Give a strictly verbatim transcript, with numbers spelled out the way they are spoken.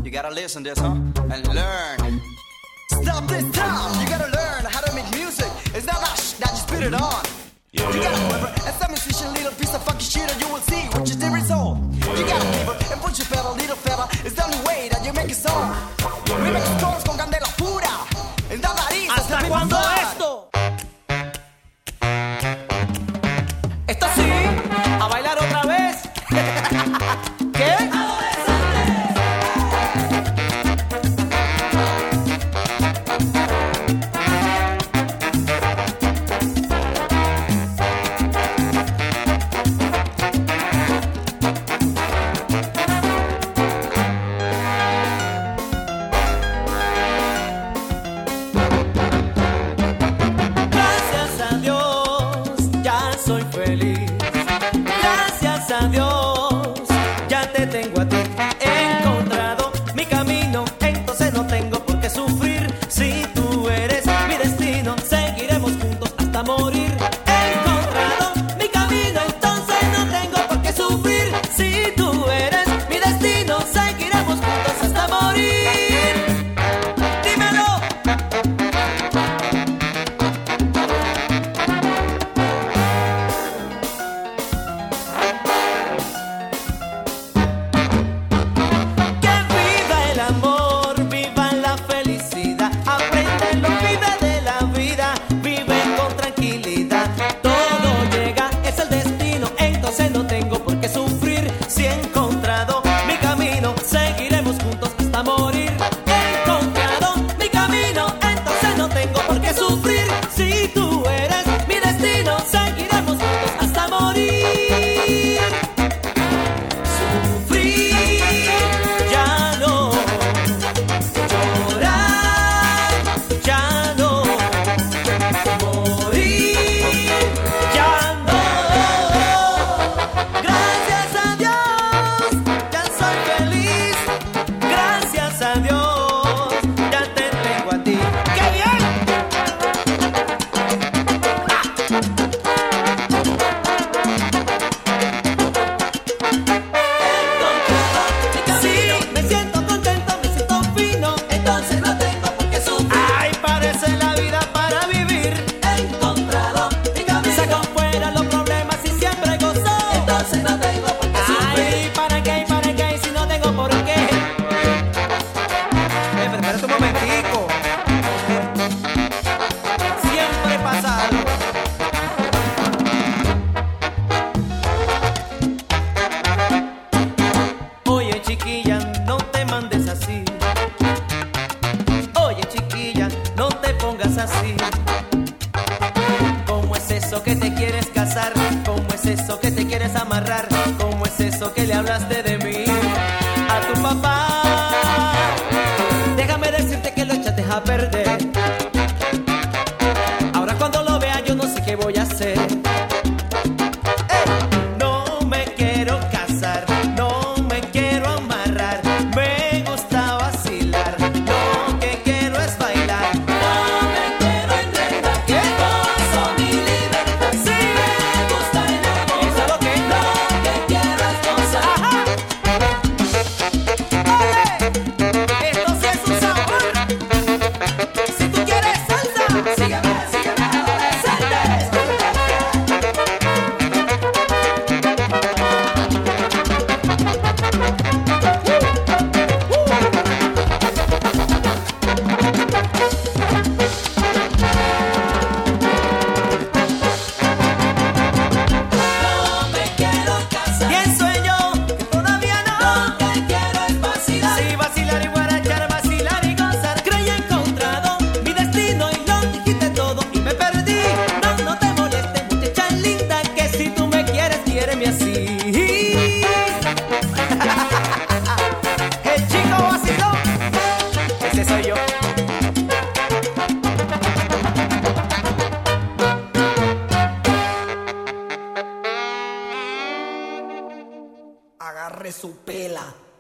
You gotta listen this, huh? And learn. Stop this time. You gotta learn how to make music. It's not that shit that you spit it on. Yeah. You gotta quiver and some musician little piece of fucking shit and you will see which is the result. Yeah. You gotta quiver and put your pedal, little pedal. It's the only way that you make it song. Yeah. We make scores con candela pura. En la nariz. ¿Hasta cuándo esto? Esto sí, a bailar otra vez. ¿Qué? Tengo a ti, he encontrado mi camino, entonces no tengo por qué sufrir. Si tú eres mi destino, seguiremos juntos hasta morir. He encontrado mi camino, entonces no tengo por qué sufrir. Si tú eres mi destino, seguiremos juntos hasta morir. Dímelo. ¿Cómo es eso que te quieres casar? ¿Cómo es eso que te quieres amarrar? ¿Cómo es eso que le hablaste de mí a tu papá? Déjame decirte que lo echaste a perder. Ahora cuando lo vea yo no sé qué voy a hacer. No me quiero casar, no me quiero amarrar. Me gusta vacilar, lo que quiero es bailar. Agarre su pela.